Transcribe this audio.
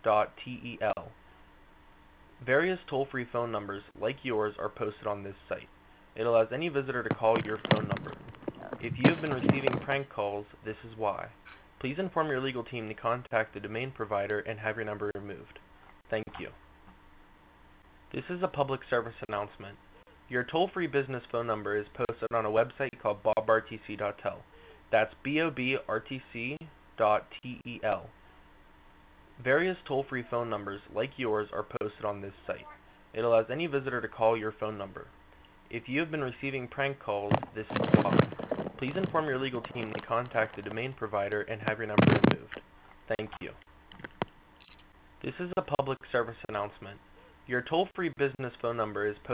Various toll-free phone numbers like yours are posted on this site. It allows any visitor to call your phone number. If you have been receiving prank calls, this is why. Please inform your legal team to contact the domain provider and have your number removed. Thank you. This is a public service announcement. Your toll-free business phone number is posted on a website called bobrtc.tel. That's bobrtc.tel. Various toll-free phone numbers like yours are posted on this site. It allows any visitor to call your phone number. If you have been receiving prank calls, this is why. Please inform your legal team to contact the domain provider and have your number removed. Thank you. This is a public service announcement. Your toll-free business phone number is posted